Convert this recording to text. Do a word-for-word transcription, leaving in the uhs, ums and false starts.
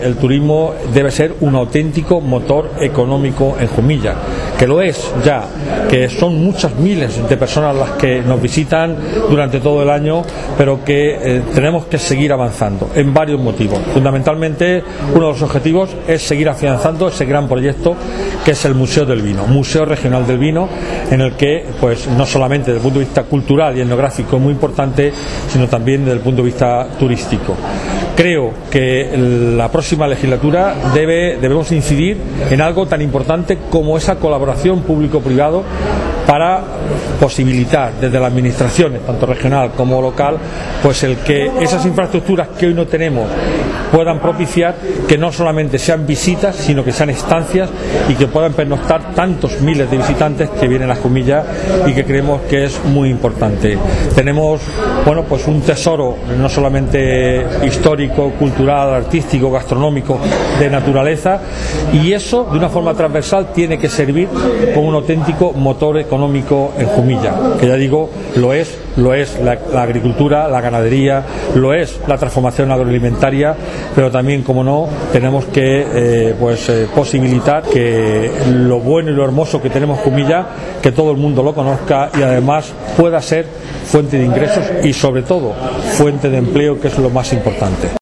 El turismo debe ser un auténtico motor económico en Jumilla, que lo es ya, que son muchas miles de personas las que nos visitan durante todo el año, pero que eh, tenemos que seguir avanzando en varios motivos. Fundamentalmente, uno de los objetivos es seguir afianzando ese gran proyecto que es el Museo del Vino, Museo Regional del Vino, en el que, pues, no solamente desde el punto de vista cultural y etnográfico es muy importante, sino también desde el punto de vista turístico. Creo que la próxima legislatura debe, debemos incidir en algo tan importante como esa colaboración público-privado para posibilitar desde las administraciones, tanto regional como local, pues el que esas infraestructuras que hoy no tenemos puedan propiciar que no solamente sean visitas, sino que sean estancias y que puedan pernoctar tantos miles de visitantes que vienen a Jumilla y que creemos que es muy importante. Tenemos, bueno, pues un tesoro no solamente histórico, cultural, artístico, gastronómico, de naturaleza, y eso de una forma transversal tiene que servir como un auténtico motor económico en Jumilla, que ya digo, lo es, lo es la, la agricultura, la ganadería, lo es la transformación agroalimentaria, pero también, como no, tenemos que eh, pues eh, posibilitar que lo bueno y lo hermoso que tenemos Jumilla, que todo el mundo lo conozca y además pueda ser fuente de ingresos y sobre todo fuente de empleo, que es lo más importante.